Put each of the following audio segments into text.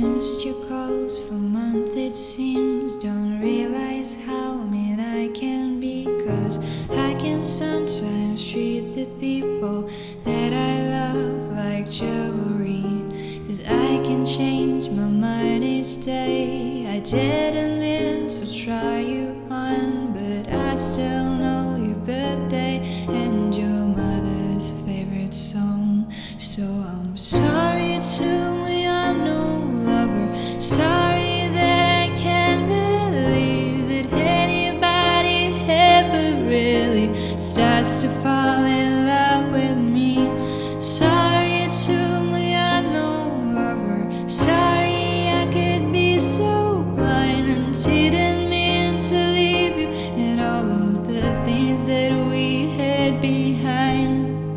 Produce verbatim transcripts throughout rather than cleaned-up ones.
Missed your calls for months it seems. Don't realize how mean I can be, 'cause I can sometimes treat the people that I love like jewelry. 'Cause I can change my mind each day. I didn't mean to try you on, but I still know your birthday and your mother's favorite song. So I'm sorry to my unknown lover. Sorry that I can't believe that anybody ever really starts to fall in love with me. Sorry to my unknown lover. Sorry I could be so blind and didn't mean to leave you and all of the things that we had behind.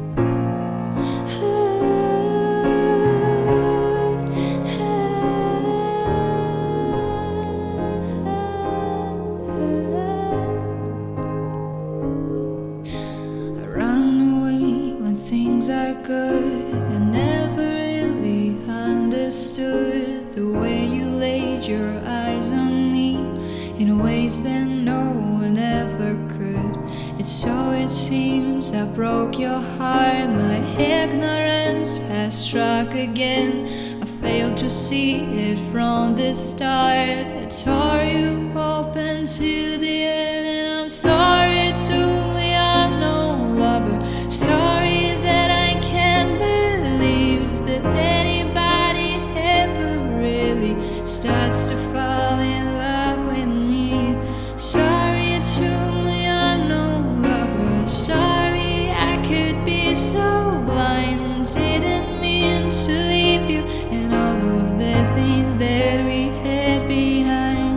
Things are good. I never really understood the way you laid your eyes on me in ways that no one ever could. It's so it seems I broke your heart. My ignorance has struck again. I failed to see it from the start. I tore you open to the end, and I'm sorry to my unknown lover. Sorry that I can't believe that anybody ever really starts to fall in love with me. Sorry to my unknown lover. Sorry I could be so blind. Didn't mean to leave you and all of the things that we had behind.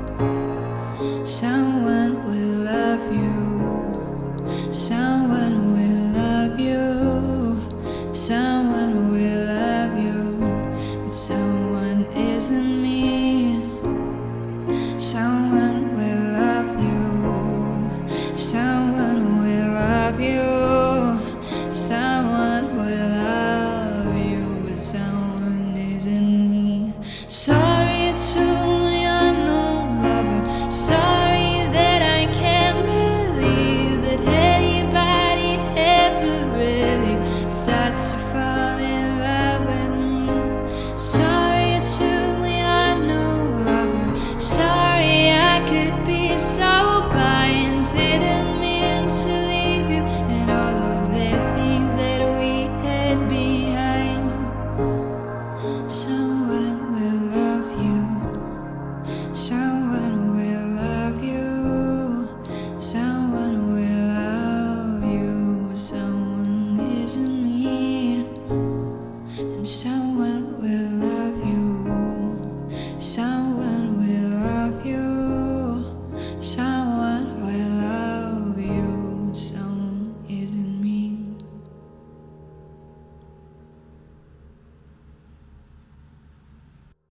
Someone will love you. Someone will love you. Someone will love you, but someone isn't me. Someone will love you. Someone will love you. Someone will love you, but someone